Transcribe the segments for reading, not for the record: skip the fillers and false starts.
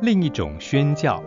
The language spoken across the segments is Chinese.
另一种宣教。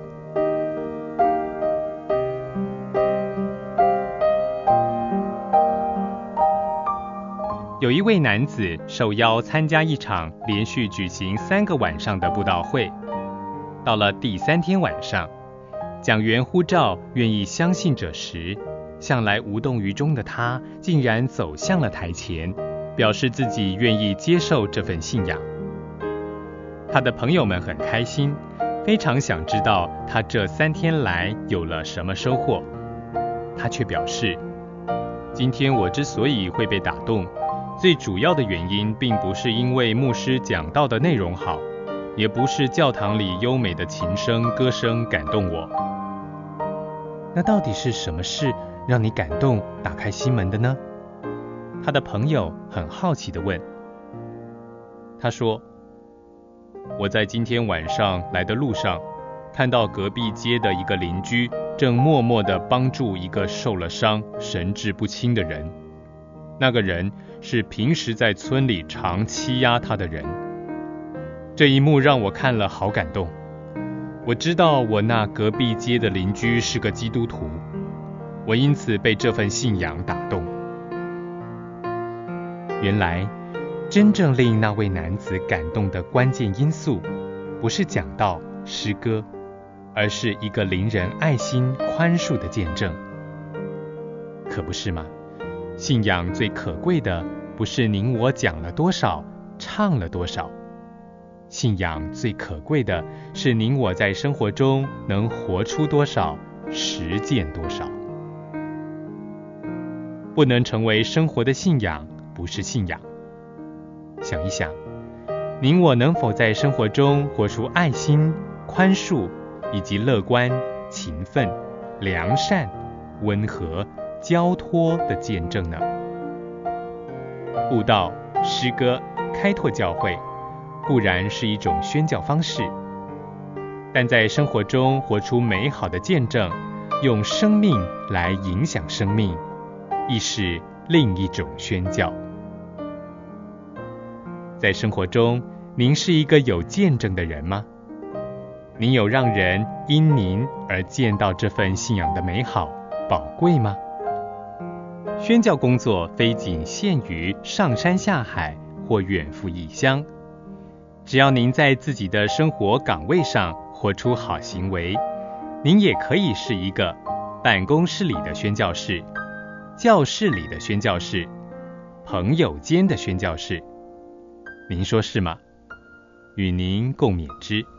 有一位男子受邀参加一场连续举行3个晚上的布道会。到了第3天晚上，讲员呼召愿意相信者时，向来无动于衷的他竟然走向了台前，表示自己愿意接受这份信仰。他的朋友们很开心，非常想知道他这3天来有了什么收获。他却表示，今天我之所以会被打动，最主要的原因并不是因为牧师讲道的内容好，也不是教堂里优美的琴声歌声感动我。那到底是什么事让你感动打开心门的呢？他的朋友很好奇地问。他说，我在今天晚上来的路上，看到隔壁街的一个邻居正默默地帮助一个受了伤神志不清的人。那个人是平时在村里常欺压他的人。这一幕让我看了好感动。我知道我那隔壁街的邻居是个基督徒，我因此被这份信仰打动。原来真正令那位男子感动的关键因素，不是讲道诗歌，而是一个邻人爱心宽恕的见证。可不是吗？信仰最可贵的不是您我讲了多少，唱了多少，信仰最可贵的是您我在生活中能活出多少，实践多少。不能成为生活的信仰，不是信仰。想一想，您我能否在生活中活出爱心、宽恕以及乐观、勤奋、良善、温和、交托的见证呢？布道、诗歌、开拓教会固然是一种宣教方式，但在生活中活出美好的见证，用生命来影响生命，亦是另一种宣教。在生活中，您是一个有见证的人吗？您有让人因您而见到这份信仰的美好、宝贵吗？宣教工作非仅限于上山下海或远赴异乡，只要您在自己的生活岗位上活出好行为，您也可以是一个办公室里的宣教士、教室里的宣教士、朋友间的宣教士。您说是吗？与您共勉之。